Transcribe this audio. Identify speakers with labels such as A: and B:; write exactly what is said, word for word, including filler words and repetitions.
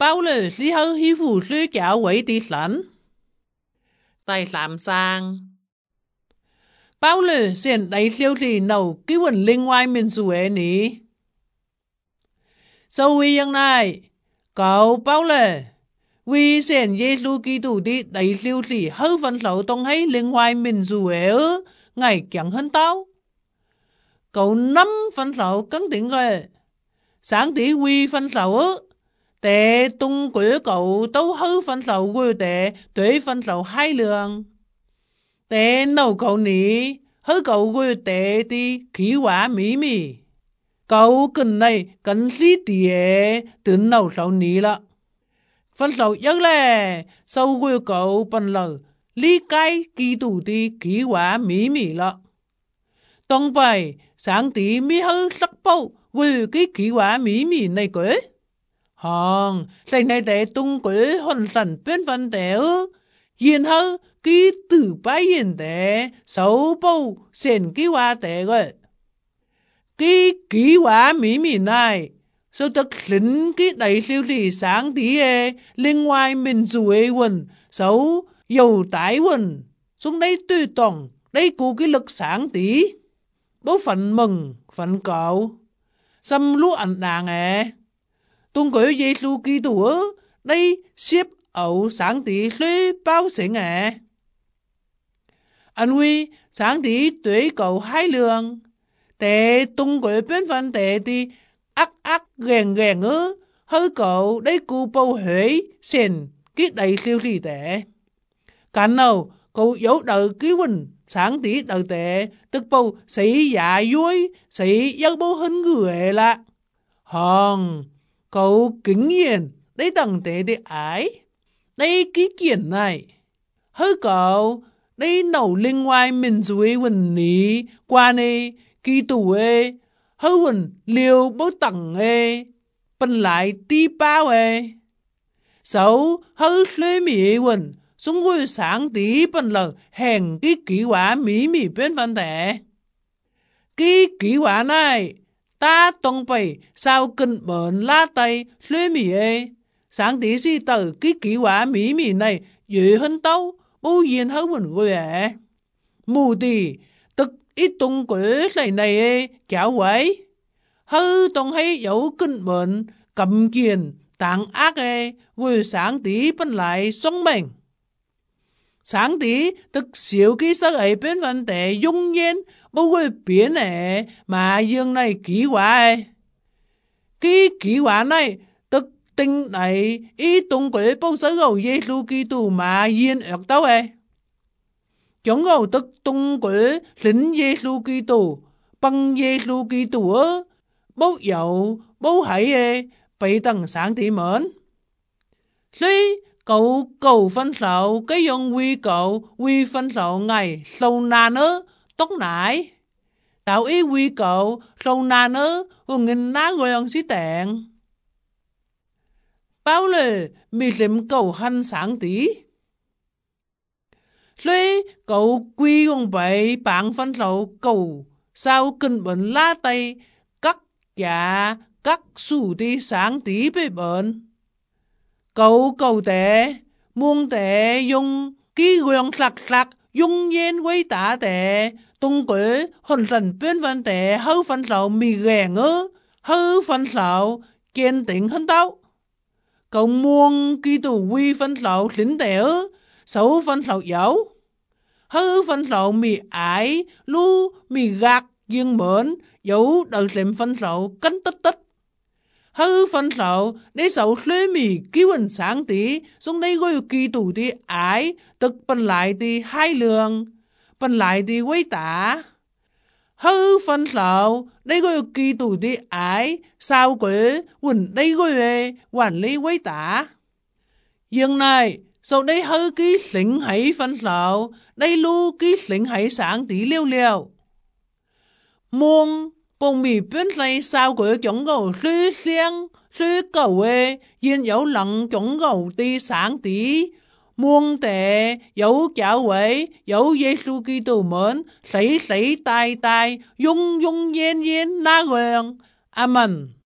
A: 包了之後欺負書教會的神。第三章，包了先嚟少啲腦基本另外民族嘅你，就會樣嚟搞包了，為先耶穌基督的嚟少啲好分手當係另外民族嘅危強很多，搞năm分手更定嘅，上帝為分手。แต่ตรงก๋วยเก่าเต้าเฮาฟันเสาก๋วยแต่ด้วยฟันเสาให้เรื่องแต่เนาเก่านี้เฮาเก่าก๋วยแต่ที่ขี้หวามีมีเก่ากันในกันสีเตียตื่นเนาเสานี้ละฟันเสาเยอะแล่เสาก๋วยเก่าปันเลยลีไกกีตูที่ขี้หวามีมีละต้องไปสังตีมีเฮาสักเป้าก๋วยกี่ขี้หวามีมีในก๋วยhòn lần này để tung quỷ hồn thần bên phần đẻo yên hơn ký từ bái yên để xấu bầu xền ký hoa để rồi ký ký hoa mỹ mỹ này sau tức lính ký đầy siêu thị sáng tí e liên ngoài mình dù e quần xấu dầu tái quần xuống đây tùy tổng đây cụ cái lực sáng tí bố phận mừng phận cậu xâm lũ ảnh đàng e tung quỷ Giê-xu Kitô đây xếp ẩu sáng tí lưới bao sinh à. Anh huy sáng tí tuổi cầu hai lượng,แต่tung quỷ bên phần tệ thì ác ác ghen ghen ư, hơi cầu đây cụ bầu hủy xin cái đầy siêu thị tệ. Cảnh nào cậu yếu đầu ký huynh sáng tí đầu tệ, tức bầu sĩ dạ vui, sĩ yếu bầu hình người là hòn. Cậu kính nhiên, đây tầng tế để ái. Đây ký kiện này. Hơi cậu, đây nấu linh ngoài mình dùi quần ní, qua nê, kỳ tù ê, hơi quần liều bố tầng ê, bần lại tí bao ê. Sáu, hơi lê mì quần, xung quanh sáng tí bần lần hèn ký ký quả mì mì bên văn tệ. Ký ký quả này, ta tông bày sao kinh bệnh lá tay lưới mì ê. Sáng tí si tờ cái kỷ quả mỹ mì này dễ hơn tâu, bố nhiên hơn mình quê ạ. Mù tì, tức ít tung quế này này ê, kéo quấy. Hư tông hay dấu kinh bệnh, cầm kiền, tạng ác ê, quê sáng tí bên lại sống mình. Sáng tí tức xíu cái sắc ấy bên vấn đề dung nhiên, bố quê biến ê, mà dương này kỷ quả ê. Cái kỷ quả này, tức tinh này, ý tung quế bố sở gầu Giê-xu Kitô mà yên ợt tấu ê. Chúng gầu tức tung quế lính Giê-xu Kitô, bằng Giê-xu Kitô ơ, bố dậu, bố hãy ê, bị tầng sáng tí mến. Khi cậu cầu phân sầu, cái dòng quy cậu, quy phân sầu ngày, sâu nàn ơ, tóc nải. Tạo ý quy cậu, sâu nàn ơ, hùng nghìn ná gương xí tẹn. Bao lệ, mì liệm cầu hành sáng tí. Khi cậu quy gông bậy bạn phân sầu cầu, sao kinh bệnh lá tay, cắt dạ, cắt xù đi sáng tí bê bệnh. Cậu cầu tệ, muôn tệ dùng ký gương sạc sạc, dung nhiên quay tả tệ, tung quế hồn thần bên văn tệ hư phân sầu mì ghen ơ, hư phân sầu kiên tĩnh hơn tao. Cậu muôn ký tù quy phân sầu lính tệ ơ, xấu phân sầu dấu. Hư phân sầu mì ái, lưu mì gạc dương mến, dấu đầu xem phân sầu cánh tích tích. Hư phân sầu, để sầu lưới mì ký hình sáng tí, xuống đây gọi kỳ tù tí ái, tức bần lại tí hai lượng, bần lại tí quay tả. Hư phân sầu, đây gọi kỳ tù tí ái, sao quế, quỳnh đây gọi về, quản lý quay tả. Nhưng này, sau đây hư ký xỉnh hãy phân sầu, đây lưu ký xỉnh hãy sáng tí liêu liêu. Muông, bông mì bên này sao của chúng gầu sư xiang, sư cầu ê, yên dấu lặng chúng gầu ti sáng tí. Muôn tệ, dấu chảo quẩy, dấu Giê-xu Kitô mến, sấy sấy tai tai, dung dung yên yên na quyền. Amen.